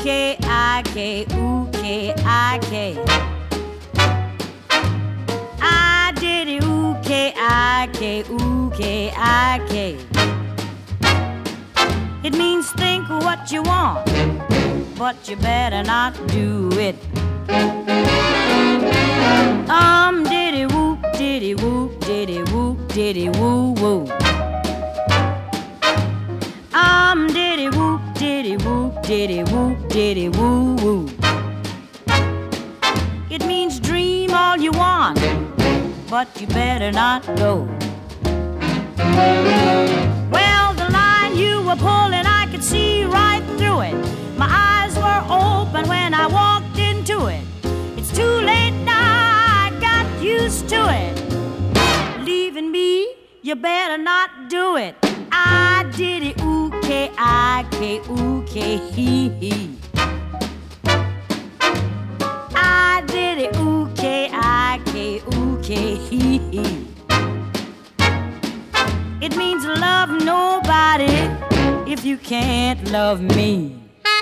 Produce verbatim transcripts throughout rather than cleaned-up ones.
K I K, ooh, K I K. I did it, ooh, K I K, ooh, K I K. It means think what you want, but you better not do it. Um, diddy whoop, diddy whoop, diddy whoop, diddy woo woo. Um, diddy whoop, diddy whoop, diddy whoop, diddy woo woo. It means dream all you want, but you better not go. Well, the line you were pulling, I could see right through it. My eyes were open when I walked into it. It's too late now, I got used to it. Leaving me, you better not do it. I did it, ooh, K I K, ooh, K he he. I did it, ooh, K I K, ooh, K he he. It means love nobody if you can't love me.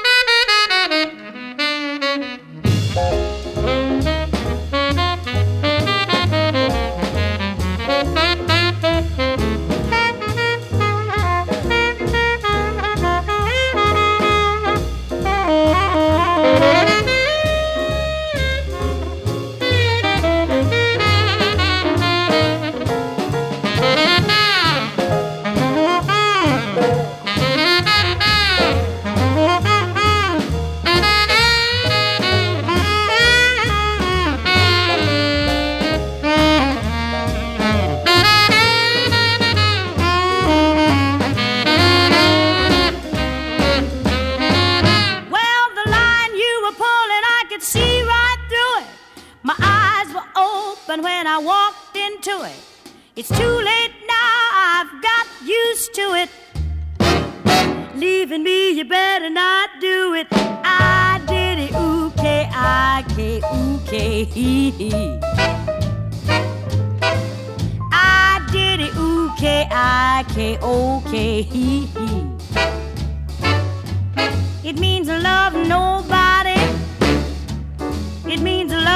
When I walked into it, it's too late now, I've got used to it. Leaving me, you better not do it. I did it, ooh, K I K, ooh, K he he. I did it, ooh, K I K, O K he he. It means love nobody. It means love